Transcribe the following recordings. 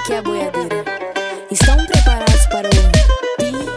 aqui é a boiadeira. Estão preparados para o pipoco?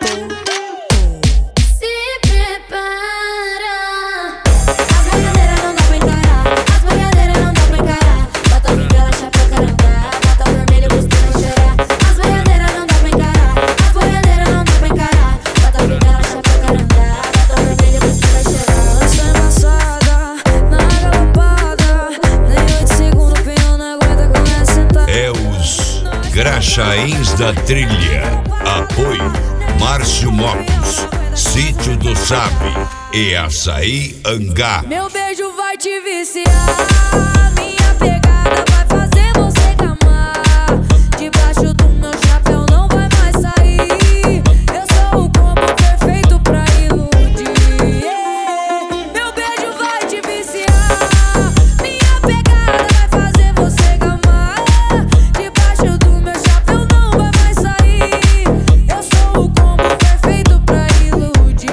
Se prepara. As boiadeiras não dá pra encarar. As boiadeiras não dá pra encarar. Bota vivela, chapéu, carandá. Bota vermelho, costuma chorar. As boiadeiras não dá pra encarar. As boiadeiras não dá pra encarar. Bota vivela, chapéu, carandá. Bota vermelho, costuma chorar. Lança embaçada, na galopada. Nem 8 segundos, o pneu não aguenta com essa sentada. É os Graxaíns da Trilha. Apoio Márcio Motos, Sítio do Sabe e Açaí Angá. Meu beijo vai te viciar. Minha pegada vai fazer você gamar. Debaixo do meu chapéu não vai mais sair. Eu sou o combo perfeito pra iludir. Meu beijo vai te viciar. Minha pegada vai fazer você gamar. Debaixo do meu chapéu não vai mais sair. Eu sou o combo perfeito pra iludir.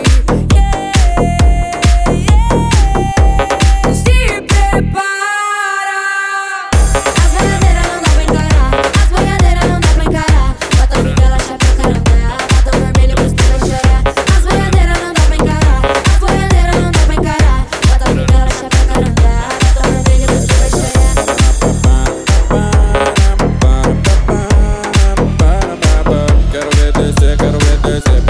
Se prepara. As boiadeiras não dá pra encarar. As boiadeiras não dá pra encarar. Bota vivela, chapéu, carandá. Bota vermelho, costuma chorar. As boiadeiras não dá pra encarar. As boiadeiras não dá pra encarar. Bota vivela, chapéu, carandá. Bota vermelho, costuma chorar. Quero ver descer, quero ver descer.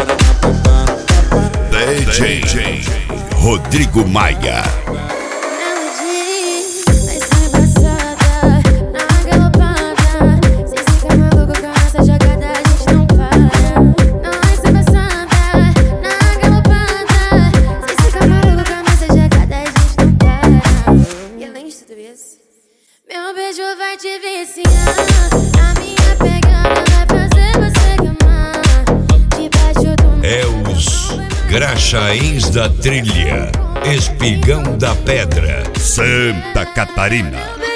DJ Rodrigo Maia. Ela diz, vai ser embaçada, na galopada. Cê fica maluco com essa jogada, a gente não para. Nós se embaçada, na galopada. Cê fica maluco com essa jogada, a gente não para. E além de tudo isso, meu beijo vai te viciar. A minha pegada vai fazer você gamar. Debaixo do meu É os Graxaíns da Trilha. Espigão da Pedra, Santa Catarina.